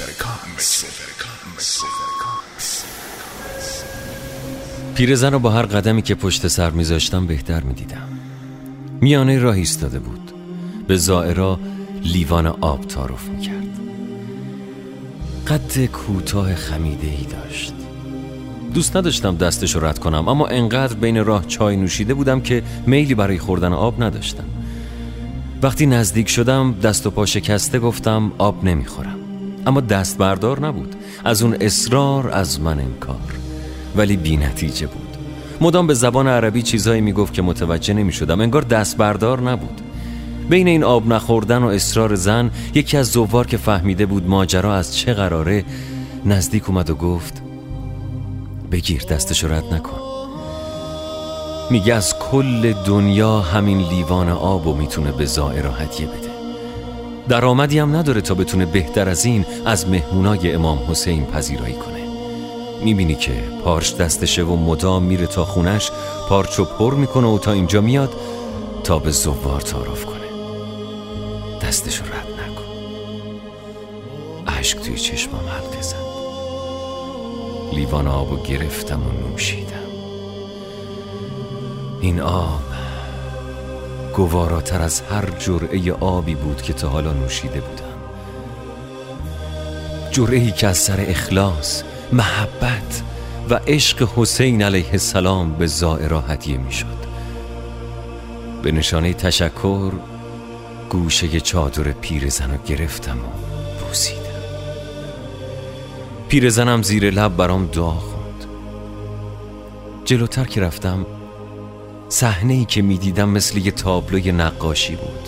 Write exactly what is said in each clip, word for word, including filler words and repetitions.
پیرزن رو با هر قدمی که پشت سر میذاشتم بهتر میدیدم. میانه راه ایستاده بود، به زائرا لیوان آب تعارف میکرد. قد کوتاه خمیده ای داشت. دوست نداشتم دستش رو رد کنم، اما انقدر بین راه چای نوشیده بودم که میلی برای خوردن آب نداشتم. وقتی نزدیک شدم دست و پا شکسته گفتم آب نمیخورم، اما دست بردار نبود. از اون اصرار از من انکار، ولی بی نتیجه بود. مدام به زبان عربی چیزایی میگفت که متوجه نمیشدم. انگار دست بردار نبود. بین این آب نخوردن و اصرار زن، یکی از زوار که فهمیده بود ماجرا از چه قراره نزدیک اومد و گفت بگیر، دستشو رد نکن. میگه از کل دنیا همین لیوان آبو میتونه به زائرا هدیه بده. درآمدی هم نداره تا بتونه بهتر از این از مهمونای امام حسین پذیرایی کنه. میبینی که پارچ دستشه و مدام میره تا خونش، پارچو پر میکنه و تا اینجا میاد تا به زوار تعارف کنه. دستشو رد نکن. اشک توی چشمم حلقه زد. لیوان آبو گرفتم و نوشیدم. این آب گواراتر از هر جرعه آبی بود که تا حالا نوشیده بودم. جرعه‌ای که از سر اخلاص، محبت و عشق حسین علیه السلام به زائرا هدیه می شد. به نشانه تشکر گوشه چادر پیرزن رو گرفتم و بوسیدم. پیرزنم زیر لب برام دعا خوند. جلوتر که رفتم صحنه‌ای که می دیدم مثل یه تابلوی نقاشی بود.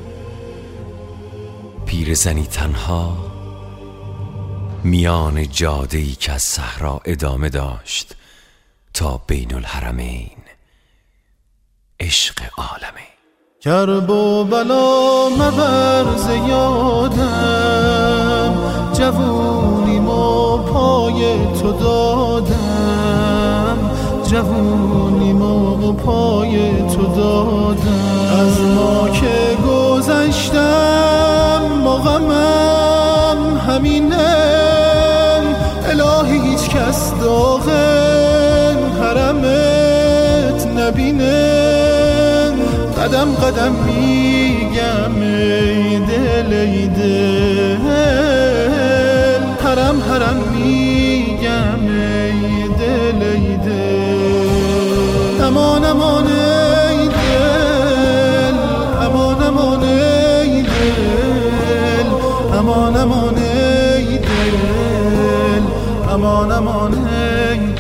پیرزنی تنها میان جاده‌ای که از صحرا ادامه داشت تا بین الحرمین، عشق عالمین. کرب و بلا مبر ز یادم، جوونیم و پای تو دادم، جوونیم و پای تو دادم. از ما که گذشتم با غمم همینه، الهی هیچ کس داغ حرمت نبینه. قدم قدم میگم ای دل ای دل، حرم حرم میگم ای دل ای دل. امان امان ای دل، امان امان ای دل، امان امان ای دل، امان امان ای دل،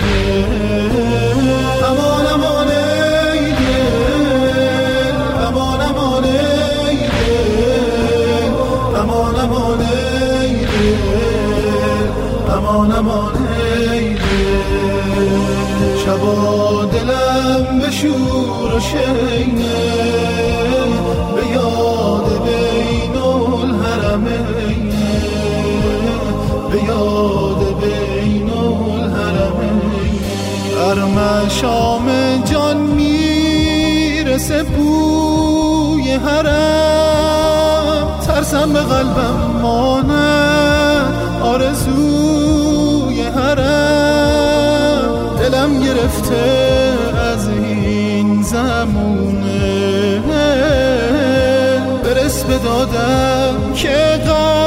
امان امان ای دل، امان امان ای دل، امان امان ای دل، امان امان ای دل. شبا دلم به شور و شینه، به یاد بین الحرمین، به یاد بین الحرمین. هر مشام جان میرسه بوی حرم، ترسم به قلبم ماند آرزوی حرم. دلم گرفته از این زمونه، برس به دادم که قلب